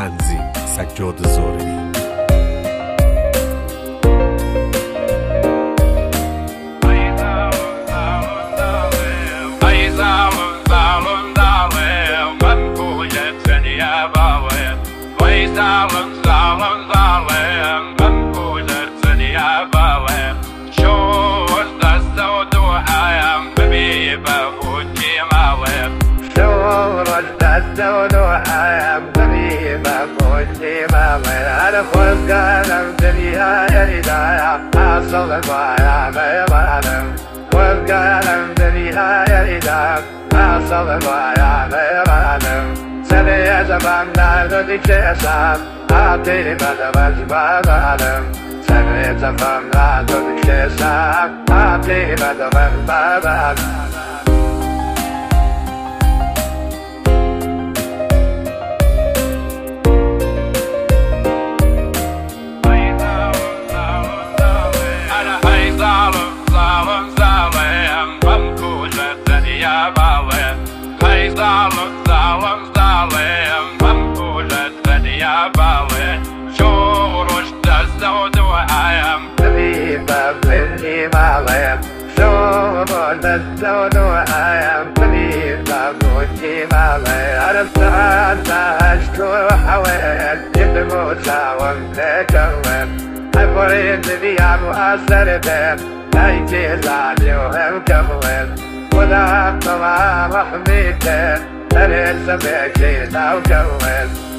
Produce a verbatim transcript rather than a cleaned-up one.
تنظیم سجاد زارعی. أنا خلق ألم دنيا يريدايا أصل البايا ما يبالم خلق ألم دنيا يريدايا أصل البايا ما يبالم سني زمان نادي كيسام أعطيني بدبج بابالم سني زمان نادي كيسام أعطيني بدبج بابالم الزود وأيام طبيب بابوتي مالي عرفت أنت أشكو حوين يبدو ساوم تكون أفرين بيا مؤثر بين نايتي زعلي وهم كموين وذا طمع محميتين أريد سبيكي لو كون